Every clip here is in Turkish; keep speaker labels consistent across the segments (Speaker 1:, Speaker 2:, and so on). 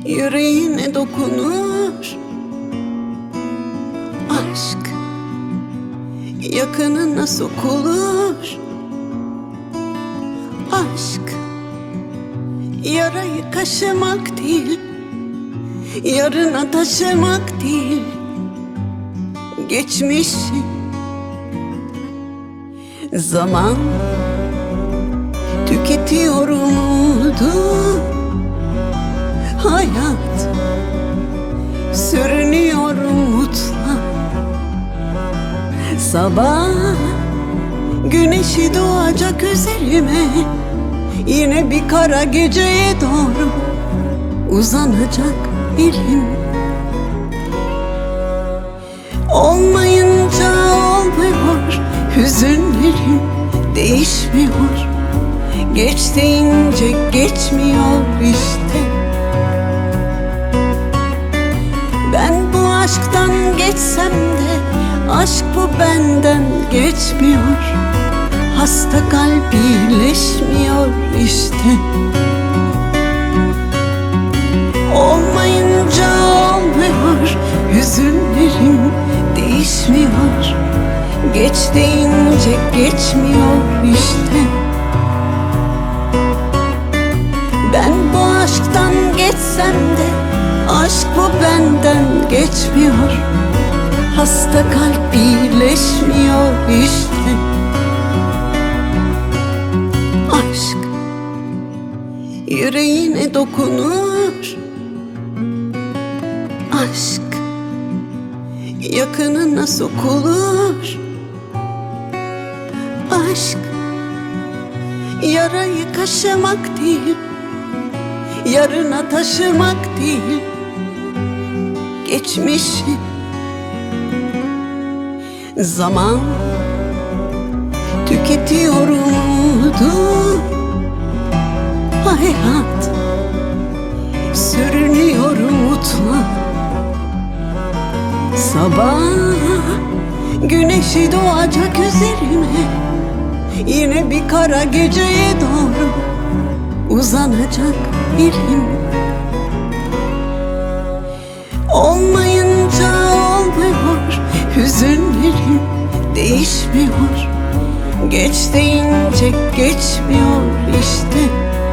Speaker 1: yüreğine dokunur. Aşk yakınına sokulur. Aşk yarayı kaşımak değil, yarına taşımak değil. Geçmişi zaman tüketiyor umudu. Hayat sürünüyor umutla. Sabah güneşi doğacak üzerime, yine bir kara geceye doğru uzanacak elim. Olmayınca olmuyor, hüzünlerim değişmiyor. Geç deyince geçmiyor işte. Ben bu aşktan geçsem de aşk bu benden geçmiyor. Hasta kalp iyileşmiyor işte. Olmayınca olmuyor, hüzünlerim değişmiyor. Geç deyince geçmiyor işte. Ben bu aşktan geçsem de aşk bu benden geçmiyor. Hasta kalp iyileşmiyor işte. Aşk yüreğine dokunur. Aşk yakınına sokulur. Aşk yarayı kaşımak değil, yarına taşımak değil. Geçmişi zaman tüketiyor umudu. Hayat sürünüyor umutla. Sabah güneşi doğacak üzerime, yine bir kara geceye doğru uzanacak elim. Olmayınca olmuyor, hüzünlerim değişmiyor. Geç deyince geçmiyor işte.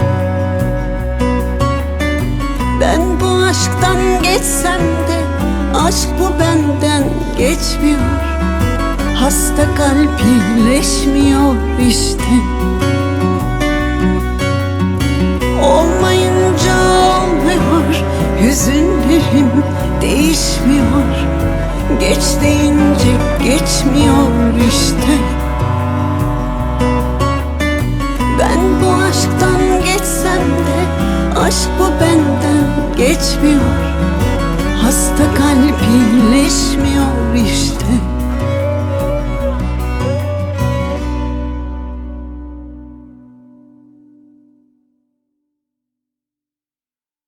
Speaker 1: Ben bu aşktan geçsem de aşk bu benden geçmiyor. Hasta kalp iyileşmiyor işte. Olmayınca olmuyor, hüzünlerim değişmiyor. Geç deyince geçmiyor işte. Ben bu aşktan geçsem de aşk bu benden geçmiyor. Hasta kalp iyileşmiyor işte.